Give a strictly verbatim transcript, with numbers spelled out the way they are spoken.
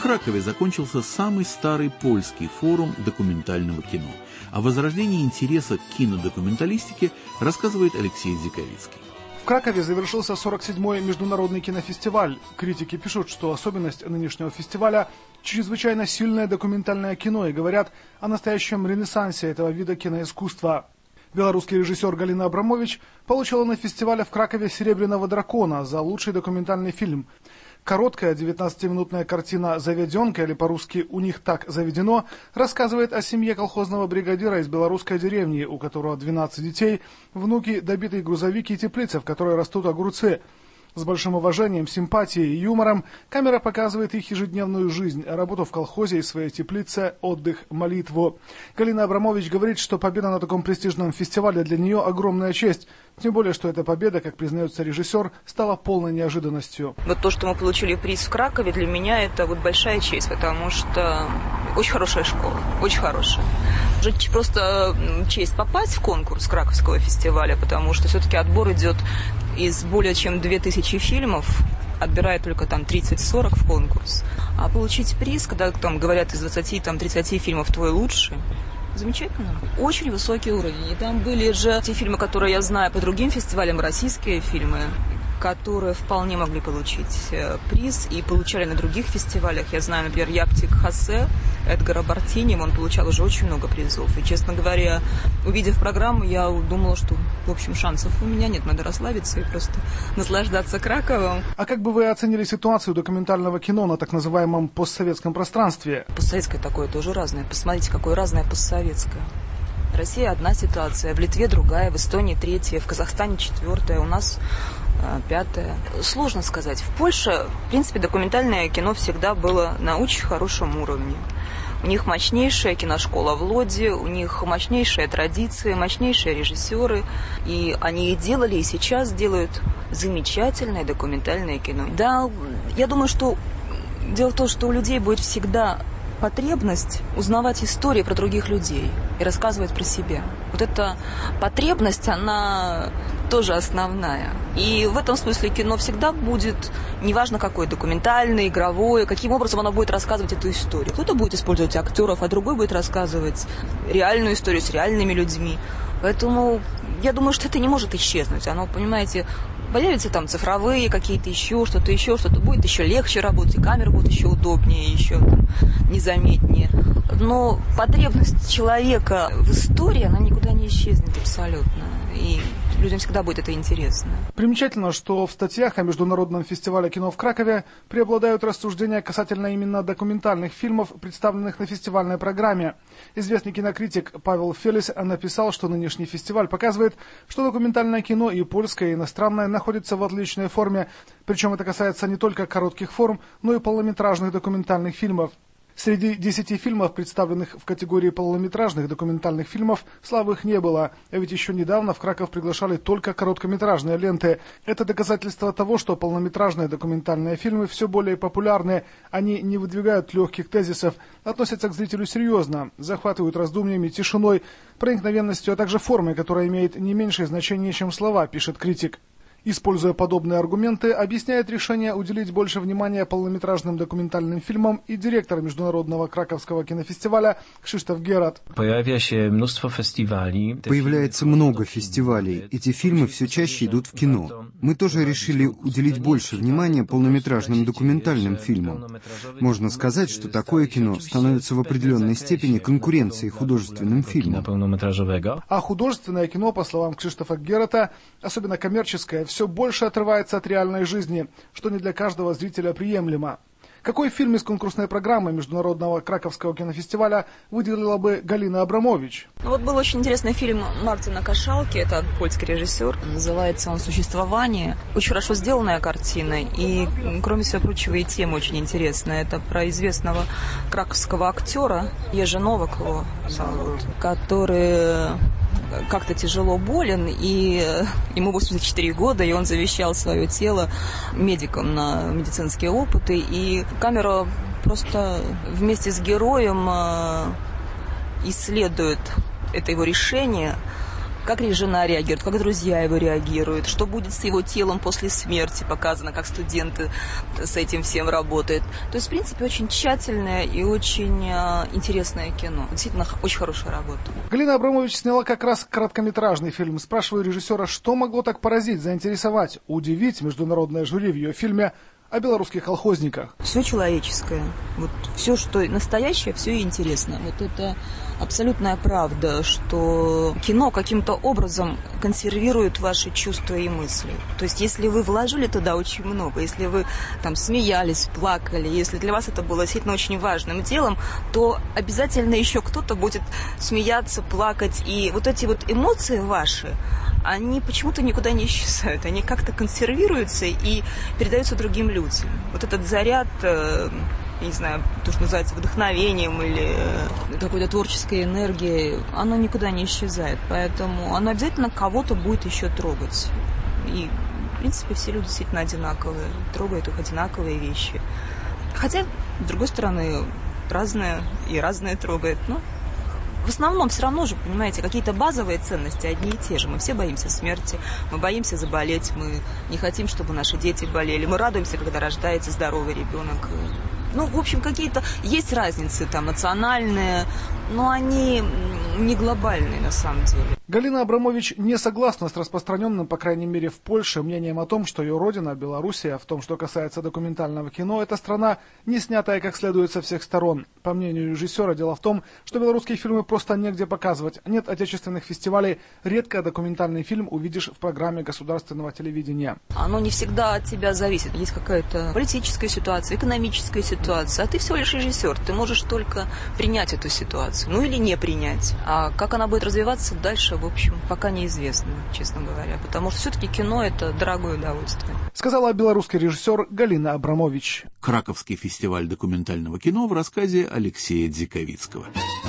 Кракове закончился самый старый польский форум документального кино. О возрождении интереса к кинодокументалистике рассказывает Алексей Дзиковицкий. В Кракове завершился сорок седьмой международный кинофестиваль. Критики пишут, что особенность нынешнего фестиваля – чрезвычайно сильное документальное кино и говорят о настоящем ренессансе этого вида киноискусства. Белорусский режиссер Галина Абрамович получила на фестивале в Кракове «Серебряного дракона» за лучший документальный фильм. Короткая девятнадцатиминутная картина «Заведенка», или по-русски «У них так заведено», рассказывает о семье колхозного бригадира из белорусской деревни, у которого двенадцать детей, внуки, добитые грузовики и теплицы, в которой растут огурцы. С большим уважением, симпатией и юмором камера показывает их ежедневную жизнь, работу в колхозе и своей теплице, отдых, молитву. Галина Абрамович говорит, что победа на таком престижном фестивале для нее огромная честь. Тем более, что эта победа, как признается режиссер, стала полной неожиданностью. Вот то, что мы получили приз в Кракове, для меня это вот большая честь, потому что очень хорошая школа, очень хорошая. Уже просто честь попасть в конкурс Краковского фестиваля, потому что все-таки отбор идет из более чем две тысячи фильмов, отбирает только там тридцать-сорок в конкурс. А получить приз, когда там говорят из двадцати-тридцати фильмов твой лучший, замечательно. Очень высокий уровень. И там были же те фильмы, которые я знаю по другим фестивалям, российские фильмы, которые вполне могли получить приз и получали на других фестивалях. Я знаю, например, Яптик Хосе Эдгара Бартини, он получал уже очень много призов. И, честно говоря, увидев программу, я думала, что, в общем, шансов у меня нет, надо расслабиться и просто наслаждаться Краковом. А как бы вы оценили ситуацию документального кино на так называемом постсоветском пространстве? Постсоветское такое тоже разное. Посмотрите, какое разное постсоветское. В России одна ситуация, в Литве другая, в Эстонии третья, в Казахстане четвертая, у нас пятое. Сложно сказать. В Польше, в принципе, документальное кино всегда было на очень хорошем уровне. У них мощнейшая киношкола в Лоде, у них мощнейшие традиции, мощнейшие режиссеры. И они и делали, и сейчас делают замечательное документальное кино. Да, я думаю, что дело в том, что у людей будет всегда потребность узнавать истории про других людей и рассказывать про себя. Вот эта потребность, она тоже основная. И в этом смысле кино всегда будет, неважно какое, документальное, игровое, каким образом оно будет рассказывать эту историю. Кто-то будет использовать актеров, а другой будет рассказывать реальную историю с реальными людьми. Поэтому я думаю, что это не может исчезнуть. Оно, понимаете, появятся там цифровые какие-то еще, что-то еще, что-то будет еще легче работать, и камеры будут еще удобнее, еще там, незаметнее. Но потребность человека в истории, она никуда не исчезнет абсолютно. И людям всегда будет это интересно. Примечательно, что в статьях о Международном фестивале кино в Кракове преобладают рассуждения касательно именно документальных фильмов, представленных на фестивальной программе. Известный кинокритик Павел Фелис написал, что нынешний фестиваль показывает, что документальное кино и польское, и иностранное находятся в отличной форме. Причем это касается не только коротких форм, но и полнометражных документальных фильмов. Среди десяти фильмов, представленных в категории полнометражных документальных фильмов, слабых не было. А ведь еще недавно в Краков приглашали только короткометражные ленты. Это доказательство того, что полнометражные документальные фильмы все более популярны. Они не выдвигают легких тезисов, относятся к зрителю серьезно, захватывают раздумьями, тишиной, проникновенностью, а также формой, которая имеет не меньшее значение, чем слова, пишет критик. Используя подобные аргументы, объясняет решение уделить больше внимания полнометражным документальным фильмам и директор Международного Краковского кинофестиваля Кшиштоф Герат. Появляется много фестивалей. Эти фильмы все чаще идут в кино. Мы тоже решили уделить больше внимания полнометражным документальным фильмам. Можно сказать, что такое кино становится в определенной степени конкуренцией художественным фильмам. А художественное кино, по словам Кшиштофа Герата, особенно коммерческое, все больше отрывается от реальной жизни, что не для каждого зрителя приемлемо. Какой фильм из конкурсной программы Международного Краковского кинофестиваля выделила бы Галина Абрамович? Ну, вот был очень интересный фильм Мартина Кашалки, это польский режиссер, называется он «Существование». Очень хорошо сделанная картина, и, кроме всего прочего, и тема очень интересная. Это про известного краковского актера Ежи Новак, его зовут, который как-то тяжело болен, и ему восемьдесят четыре года, и он завещал свое тело медикам на медицинские опыты, и камера просто вместе с героем исследует это его решение, как жена реагирует, как друзья его реагируют, что будет с его телом после смерти, показано, как студенты с этим всем работают. То есть, в принципе, очень тщательное и очень э, интересное кино. Действительно, очень хорошая работа. Галина Абрамович сняла как раз короткометражный фильм. Спрашиваю режиссера, что могло так поразить, заинтересовать, удивить международное жюри в ее фильме о белорусских колхозниках. Все человеческое. Вот все, что настоящее, все и интересно. Вот это абсолютная правда, что кино каким-то образом консервирует ваши чувства и мысли. То есть, если вы вложили туда очень много, если вы там смеялись, плакали, если для вас это было действительно очень важным делом, то обязательно еще кто-то будет смеяться, плакать. И вот эти вот эмоции ваши, они почему-то никуда не исчезают. Они как-то консервируются и передаются другим людям. Вот этот заряд, я не знаю, то, что называется вдохновением или какой-то творческой энергией, оно никуда не исчезает. Поэтому оно обязательно кого-то будет еще трогать. И, в принципе, все люди действительно одинаковые. Трогают их одинаковые вещи. Хотя, с другой стороны, разное и разное трогает. Но в основном все равно же, понимаете, какие-то базовые ценности одни и те же. Мы все боимся смерти, мы боимся заболеть, мы не хотим, чтобы наши дети болели. Мы радуемся, когда рождается здоровый ребенок. Ну, в общем, какие-то есть разницы там национальные, но они не глобальные на самом деле. Галина Абрамович не согласна с распространенным, по крайней мере в Польше, мнением о том, что ее родина, Белоруссия, в том, что касается документального кино, это страна, не снятая как следует со всех сторон. По мнению режиссера, дело в том, что белорусские фильмы просто негде показывать. Нет отечественных фестивалей, редко документальный фильм увидишь в программе государственного телевидения. Оно не всегда от тебя зависит. Есть какая-то политическая ситуация, экономическая ситуация, а ты всего лишь режиссер. Ты можешь только принять эту ситуацию, ну или не принять. А как она будет развиваться дальше, в общем, пока неизвестно, честно говоря. Потому что все-таки кино – это дорогое удовольствие. Сказала белорусский режиссер Галина Абрамович. Краковский фестиваль документального кино в рассказе Алексея Дзиковицкого.